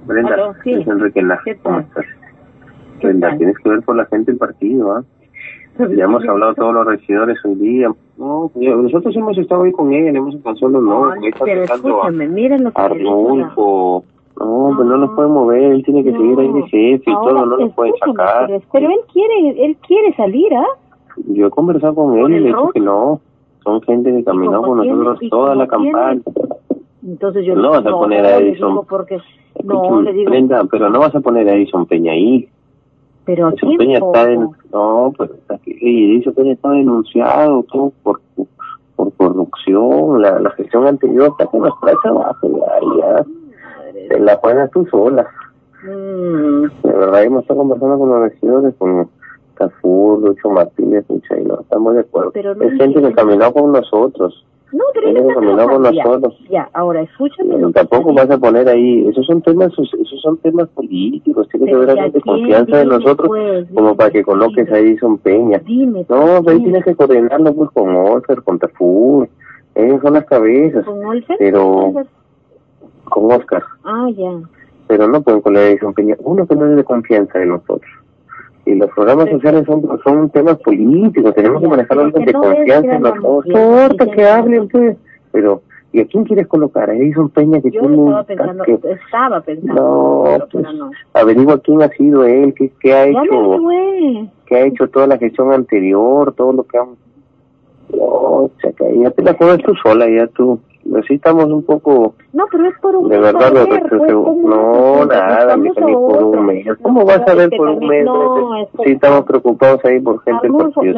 Brenda, Aló, sí. es Enrique Laje, ¿Qué ¿cómo tal? estás? Brenda, tienes que ver por la gente el partido, ¿ah? Ya hemos hablado todos los regidores hoy día. No, nosotros hemos estado ahí con él, hemos alcanzado los nombres. Pero escúchame, miren lo que Arnulfo. No, pues no lo pueden mover, él tiene que seguir ahí de jefe y ahora, todo, no lo pueden sacar. Pero él quiere salir, ¿ah? Yo he conversado con él y le he dicho que no. Son gente que caminó con nosotros toda la campaña. Entonces yo no vas a poner a Edison. No, le digo. Brenda, pero no vas a poner a Edison Peña ahí. Pero Edison Peña está Edison Peña está denunciado todo por corrupción. La gestión anterior está con las plazas abajo, ya. Te la pones tú sola. De verdad, hemos estado conversando con los regidores, con Cafur, Lucho Martínez, y no estamos de acuerdo. Es gente que caminó con nosotros. No, pero él caminó con nosotros. Ya, ahora escúchame. Tampoco vas a poner ahí, esos son temas políticos, tiene que haber alguien de confianza de nosotros, como para que coloques ahí Son Peña. No, ahí tienes que coordinarlo pues con Oscar, con Tafur, ellos son las cabezas. ¿Con Olfer? Pero con Oscar. Ah, ya. Pero no pueden poner ahí Son Peña, uno que no es de confianza de nosotros. Y los programas sociales son temas políticos, tenemos que manejarlos de confianza en nosotros. Corta, que hablen, pues. Pero, ¿y a quién quieres colocar? A Edison Peña, que tiene estaba pensando. No, pues, averigua quién ha sido él, qué ha hecho. ¿Qué ha hecho toda la gestión anterior, todo lo que han... No, o sea, que ya te la pones tú sola, ya tú... Necesitamos un poco... No, pero es por un mes. De verdad, no, nada, ni por un mes. ¿Cómo vas a ver por un mes? Sí, estamos preocupados ahí por gente del partido.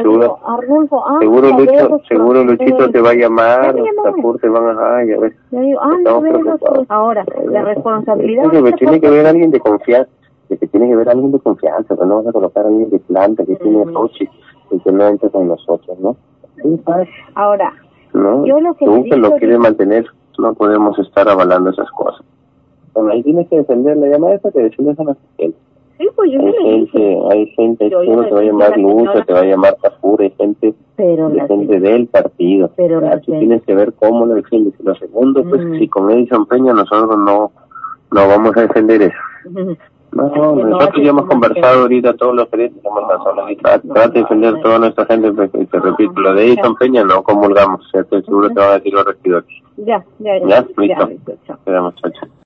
Seguro Luchito te va a llamar, los te van a... ya ves. Estamos preocupados. Ahora, la responsabilidad... Tiene que ver alguien de confianza. Tiene que ver alguien de confianza, pero no vas a colocar a alguien de planta que tiene Rochi y que no entra con nosotros, ¿no? Sí, ¿sabes? Ahora... ¿no? Tú que lo quieres mantener, no podemos estar avalando esas cosas. Bueno, ahí tienes que defender la llamada esa que defiendes a la gente. Sí, pues yo hay gente, uno te va a llamar Lucha, te va a llamar Tafur, hay gente, gente del partido. Pero tú tienes que ver cómo lo defiendes. Y lo segundo, pues si con Edison Peña nosotros no vamos a defender eso. No, nosotros ya hemos conversado ahorita todos los gerentes, trata de defender a toda nuestra gente, te repito, lo de Edison Peña no comulgamos, seguro te van a decir los regidores. Ya, listo. Quedamos, chao.